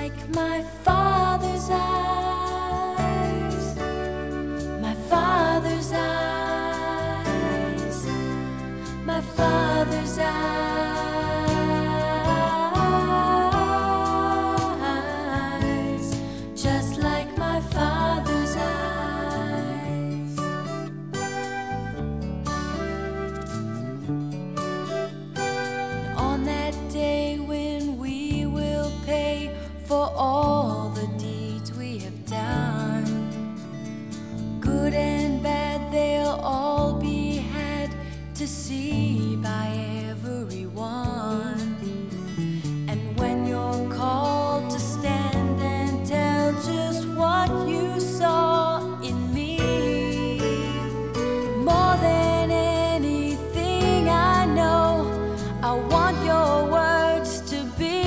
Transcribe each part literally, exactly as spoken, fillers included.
like my father's eyes, my father's eyes, my father's eyes, just like my father's eyes. And on that day when we will pay for all the deeds we have done, good and bad, they'll all be had to see by everyone. And when you're called to stand and tell just what you saw in me, more than anything I know, I want your words to be,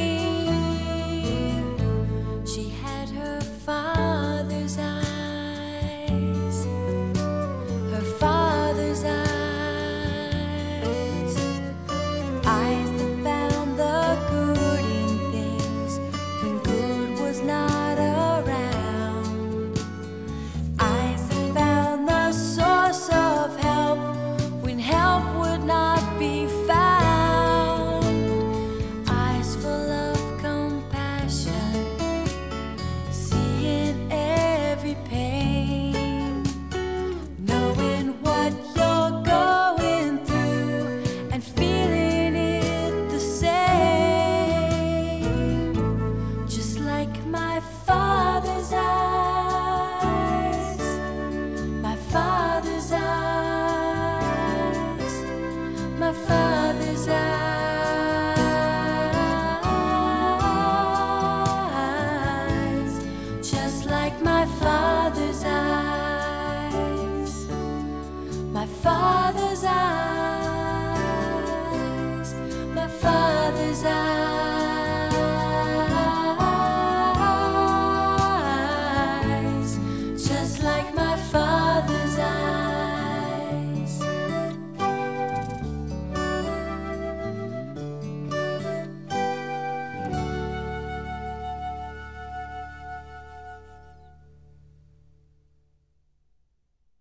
she had her father's eyes, her father's eyes, eyes that found the good in things when good was not around, eyes that found the source of help when help would not be found, eyes full of compassion, seeing every pain, knowing what you're going through and feeling it the same, just like my father.